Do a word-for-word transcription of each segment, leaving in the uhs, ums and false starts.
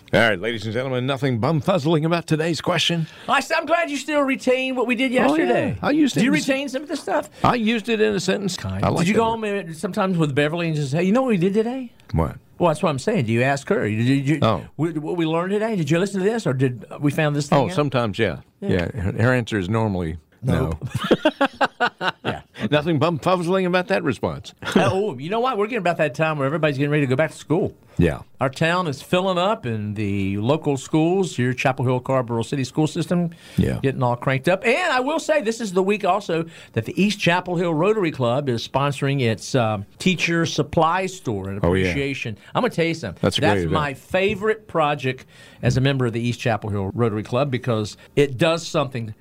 All right, ladies and gentlemen, nothing bumfuzzling about today's question. I, I'm glad you still retain what we did yesterday. Oh, yeah. I used it. Did you in retain some of the stuff? I used it in a sentence. Kind. I like Did you that go word. home sometimes with Beverly and just say, you know what we did today? What? Well, that's what I'm saying. Do you ask her? Did you, did you, Oh. what what we learned today? Did you listen to this, or did we found this thing Oh, out? sometimes, yeah. Yeah, her, her answer is normally no. Yeah. Nothing bumfuzzling about that response. Oh, you know what? We're getting about that time where everybody's getting ready to go back to school. Yeah. Our town is filling up, and the local schools, your Chapel Hill Carrboro City School System, Yeah. getting all cranked up. And I will say, this is the week also that the East Chapel Hill Rotary Club is sponsoring its um, teacher supply store and Oh, yeah. appreciation. I'm going to tell you something. That's a That's great event. my favorite project as a member of the East Chapel Hill Rotary Club, because it does something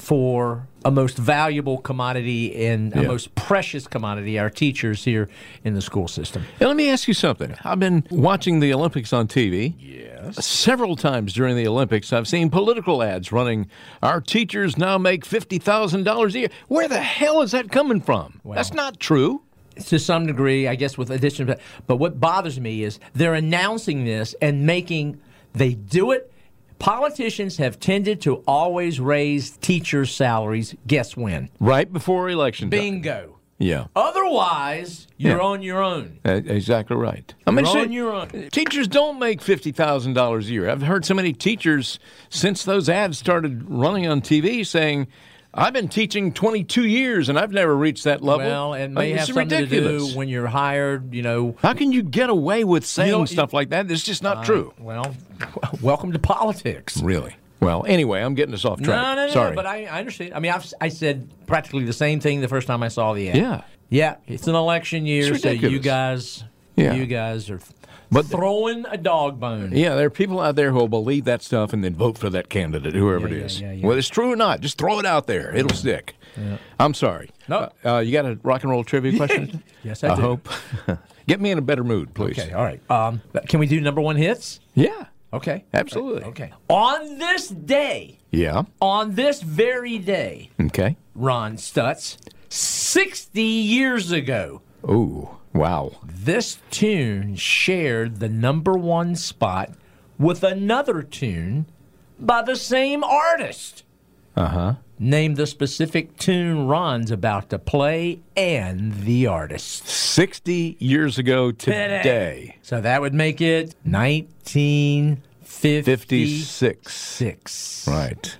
for a most valuable commodity and a Yeah. most precious commodity, our teachers here in the school system. And let me ask you something. I've been watching the Olympics on T V. Yes. Several times during the Olympics, I've seen political ads running, our teachers now make fifty thousand dollars a year. Where the hell is that coming from? Well- That's not true. To some degree, I guess, with addition to that. But what bothers me is they're announcing this and making, they do it. Politicians have tended to always raise teachers' salaries. Guess when? Right before election time. Bingo. Yeah. Otherwise, you're Yeah. on your own. Uh, Exactly right. I You're mean, on see, your own. teachers don't make fifty thousand dollars a year. I've heard so many teachers since those ads started running on T V saying, I've been teaching twenty-two years and I've never reached that level. Well, it I may mean, have it's something ridiculous. to do when you're hired, you know. How can you get away with saying know, stuff like that? It's just not uh, true. Well, welcome to politics. Really? Well, anyway, I'm getting us off track. No, no, no, Sorry. no, but I, I understand. I mean, I've, I said practically the same thing the first time I saw the ad. Yeah. Yeah, it's an election year, It's so ridiculous. you guys, Yeah. you guys are But- throwing a dog bone. Yeah, there are people out there who will believe that stuff and then vote for that candidate, whoever Yeah, it yeah, is. yeah, yeah. Whether it's true or not, just throw it out there. It'll stick. I'm sorry. Nope. Uh, uh, you got a rock and roll trivia question? Yes, I do. hope. Get me in a better mood, please. Okay, all right. Um, can we do number one hits? Yeah, Okay. absolutely. Okay. On this day, Yeah. on this very day, Okay. Ron Stutz, sixty years ago, Ooh, wow. this tune shared the number one spot with another tune by the same artist. Uh-huh. Name the specific tune Ron's about to play and the artist. sixty years ago today. So that would make it nineteen fifty-six. fifty-six. Right.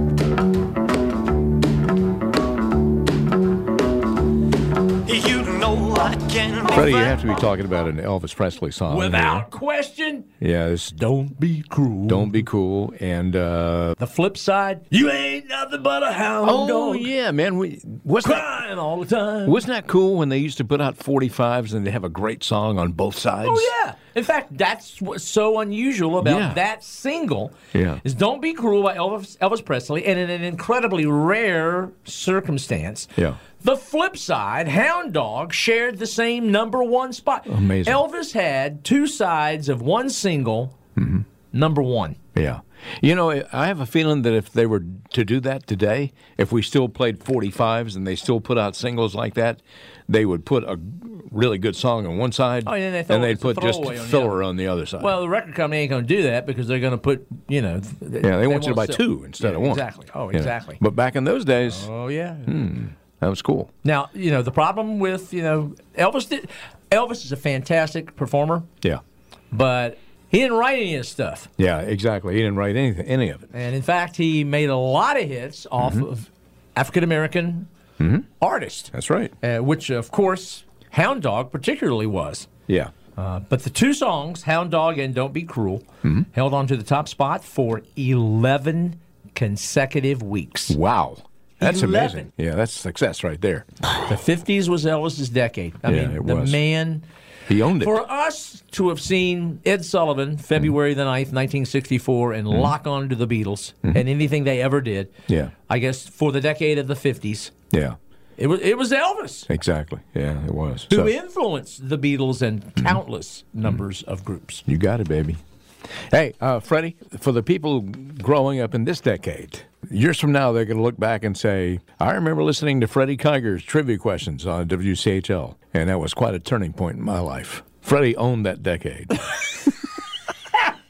You know I can be Freddie, you have to be talking about an Elvis Presley song. Without question, here. Yeah, this don't be cruel. Don't Be Cool. And, uh, The flip side, you ain't nothing but a hound oh, dog yeah, man. We, wasn't, that, crying all the time. wasn't that cool when they used to put out forty-fives and they have a great song on both sides? Oh, yeah. In fact, that's what's so unusual about Yeah. that single Yeah. is Don't Be Cruel by Elvis, Elvis Presley, and in an incredibly rare circumstance, Yeah. the flip side, Hound Dog, shared the same number one spot. Amazing. Elvis had two sides of one single, Mm-hmm. number one. Yeah. You know, I have a feeling that if they were to do that today, if we still played forty-fives and they still put out singles like that, they would put a really good song on one side Oh, yeah, they throw- and they'd it's a put just throwaway on the filler other. on the other side. Well, the record company ain't going to do that because they're going to put, you know. Th- yeah, they, want you to buy sell- two instead Yeah, of one. Exactly. Oh, You know. exactly. But back in those days, Oh, yeah. that was cool. Now, you know, the problem with, you know, Elvis did, Elvis is a fantastic performer, Yeah. but he didn't write any of his stuff. Yeah, exactly. He didn't write anything, any of it. And in fact, he made a lot of hits off Mm-hmm. of African American artists, That's right. uh, which, of course, Hound Dog particularly was. Yeah. Uh, but the two songs, Hound Dog and Don't Be Cruel, Mm-hmm. held on to the top spot for eleven consecutive weeks. Wow. That's eleven. amazing. Yeah, that's success right there. The fifties was Elvis's decade. I Yeah, mean, it the was. man... He owned it. For us to have seen Ed Sullivan, February the ninth, nineteen sixty-four, and lock on to the Beatles and anything they ever did, Yeah. I guess for the decade of the fifties, Yeah, it was it was Elvis exactly. Yeah, it was. who So, influenced the Beatles and countless numbers of groups. you got it, baby. Hey, uh, Freddie, for the people growing up in this decade, years from now, they're going to look back and say, I remember listening to Freddie Kiger's trivia questions on W C H L, and that was quite a turning point in my life. Freddie owned that decade.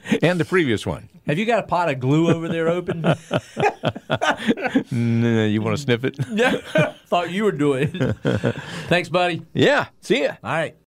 And the previous one. Have you got a pot of glue over there open? N- You want to sniff it? Thought you were doing it. Thanks, buddy. Yeah. See ya. All right.